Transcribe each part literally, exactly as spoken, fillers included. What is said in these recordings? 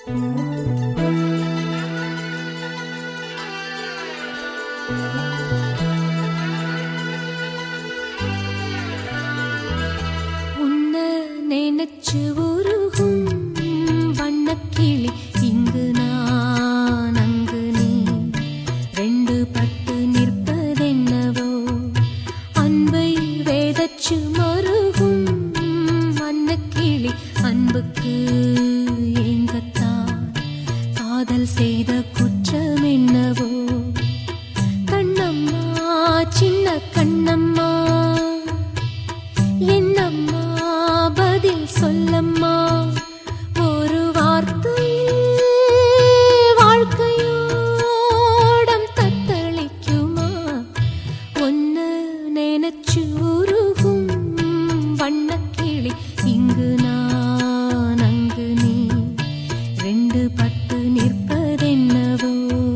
நினைச்சு உருகும் வண்ணக்கிளி இங்கு நான் அங்கு நீ ரெண்டு பட்டு நிற்பதென்னவோ அன்பை வேதச்சு மருகும் வண்ணக்கிளி அன்புக்கு ஏங்கத்தான் காதல் செய்த குற்றம் என்னவோ கண்ணம்மா சின்ன கண்ணம்மா என்னம்மா பதில் சொல்லம்மா ஒரு வார்த்தையில் வாழ்க்கையோடம் தத்தளிக்குமா ஒன்னு நினைச்சு உருகும் வண்ணக்கிளி இங்கு நான் அங்கு நீ ரெண்டு பட்டு நிற்பதென்னவோ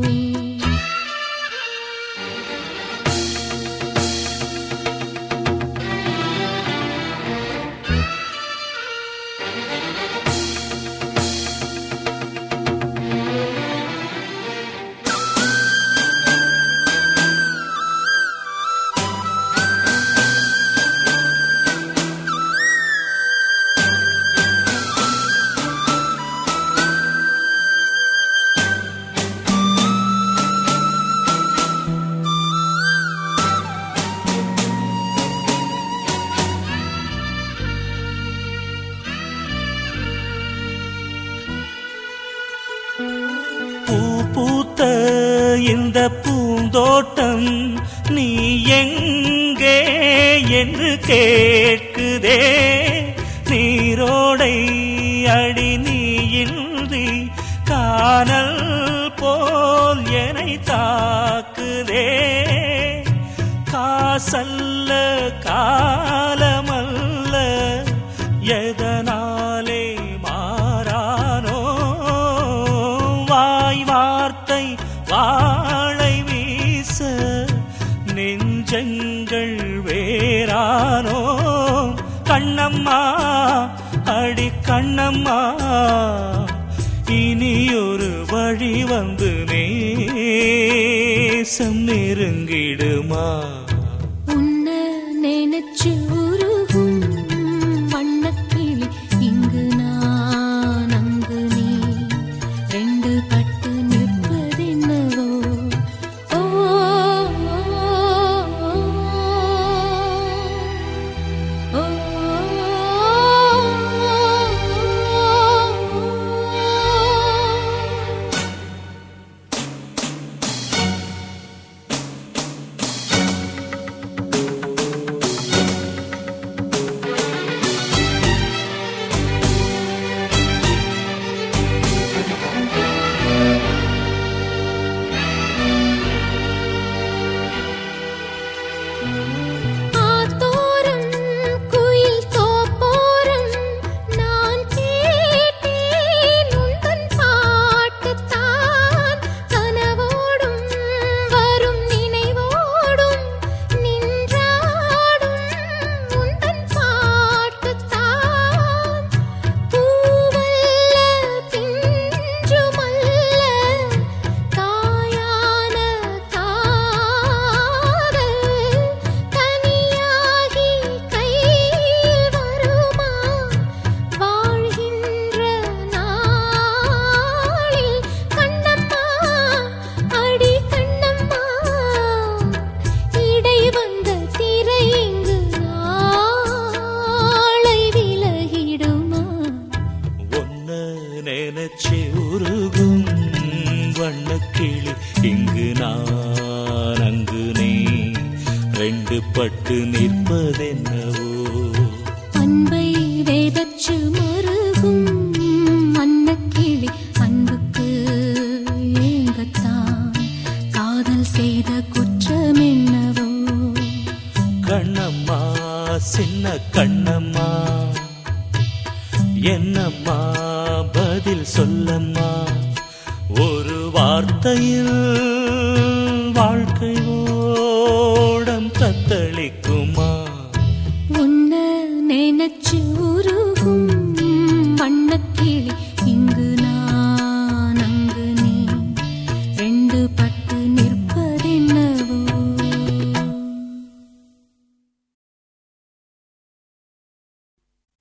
பூத்த இந்த பூந்தோட்டம் நீ எங்கே என்று கேட்குதே நீரோடை அடி நீயின்றி காணல் போல் என்னை தாக்குதே காசல்ல காலமல்ல எதனாலே மாறானோ வாய் வார்த்தை வாழை வீச நெஞ்சங்கள் வேறானோ கண்ணம்மா அடி கண்ணம்மா இனி ஒரு வழி வந்து நேசம் நெருங்கிடுமா உன்னை நினைச்சு உருகும் வண்ணக்கிளி இங்கு நான் அங்கு நீ ரெண்டு பட்டு நிற்பதென்னவோ ஓ ஓ நினைச்சு உருகும் வண்ணக்கிளி இங்கு நான் அங்கு நீ ரெண்டு பட்டு நிற்பதென்னவோ அன்பை வேதச்சு மருகும் வண்ணக்கிளி அன்புக்கு ஏங்கத்தான் காதல் செய்த குற்றம் என்னவோ கண்ணம்மா சின்ன கண்ணம்மா என்னம்மா பதில் சொல்லம்மா ஒரு வார்த்தையில் வாழ்க்கை ஓடம் தத்தளிக்குமா உன்னை நினைச்சு உருகும் வண்ணக்கிளி